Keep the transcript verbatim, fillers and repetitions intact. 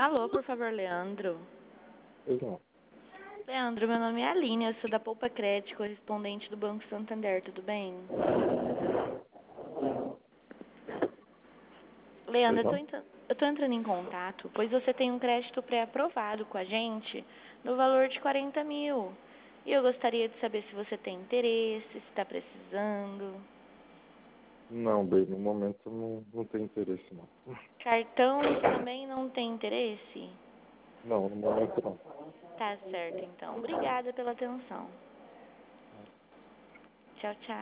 Alô, por favor, Leandro. Pois não. Leandro, meu nome é Aline, eu sou da Poupa Crédito, correspondente do Banco Santander, tudo bem? Leandro, Pois eu tô, não? entrando, eu tô entrando em contato, pois você tem um crédito pré-aprovado com a gente no valor de quarenta mil. E eu gostaria de saber se você tem interesse, se está precisando. Não, bem, no momento não, não tem interesse não. Cartão também não tem interesse? Não, no momento não. Tá certo, então. Obrigada pela atenção. Tchau, tchau.